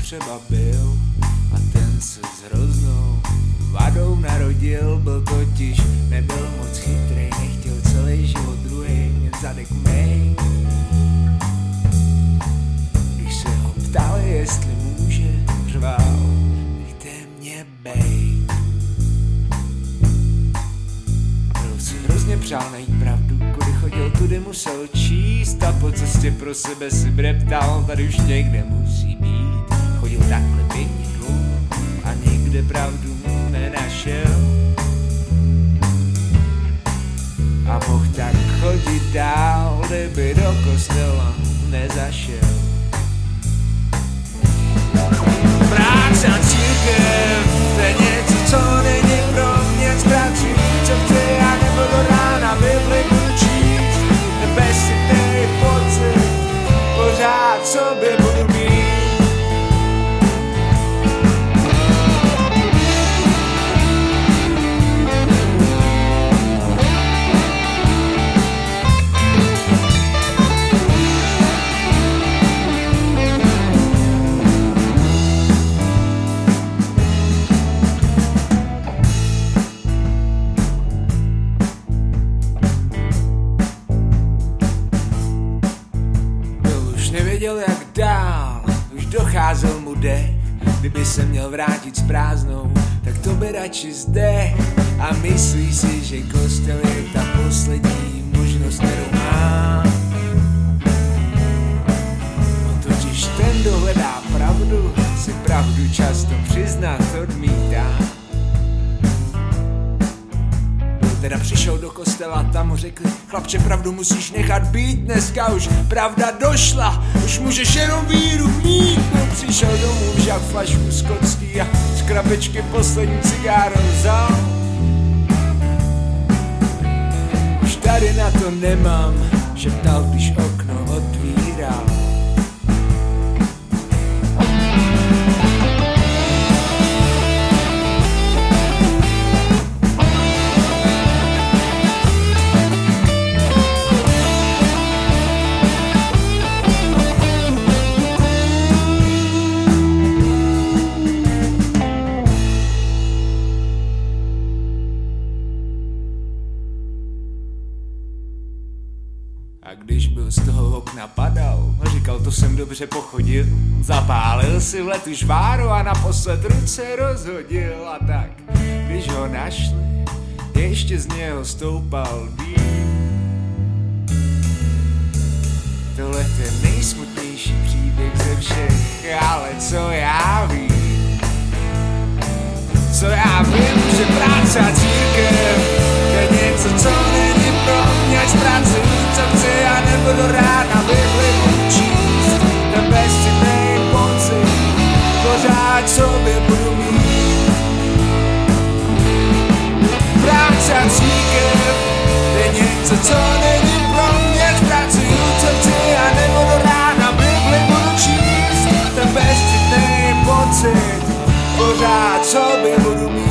třeba byl a ten se s hroznou vadou narodil, byl totiž, nebyl moc chytrej, nechtěl celý život druhý mět zadek mej. Když se ho ptali, jestli může, řval, nechte mě bejt. Byl si hrozně přál najít pravdu, kudy chodil, tudy musel číst a po cestě pro sebe si breptal, tady už někde musí být. Chodil takhle pěkně dlouho a nikde pravdu nenašel. A mohl tak chodit dál, kdyby do kostela nezašel. Práce a církev, to je něco, co není pro mě. Zpracuji, co chci, a nebo do rána Bibli budu číst. Nebesitej pocit, pořád sobě budu mít. Nevěděl jak dál, už docházel mu dech. Kdyby se měl vrátit s prázdnou, tak to by radši zdech. A myslí si, že kostel je ta poslední možnost, kterou má. No totiž ten, kdo hledá pravdu, si pravdu často přiznat odmítá. Teda přišel do kostela, tam mu řekli, chlapče, pravdu musíš nechat být, dneska už pravda došla, už můžeš jenom víru mít. No, přišel domů, vzal flašku skotský a z krabičky poslední cigáro vzal. Už tady na to nemám, šeptal, když okno otvíral. A když byl z toho okna padal, říkal, to jsem dobře pochodil. Zapálil si v letu žváru a naposled ruce rozhodil. A tak, když ho našli, ještě z něho stoupal dým. Tohle je nejsmutnější příběh ze všech, ale co já vím, že práce a církev je něco, co není pro mě, ať pracuji, co chci, a nebo do rána Bibli budu číst. Ten bezcitnej pocit, pořád sobě budu mít. Práce a církev je něco, co není pro mě, ať pracuji, co chci, a nebo do rána Bibli budu číst. Ten bezcitnej pocit, pořád sobě budu mít.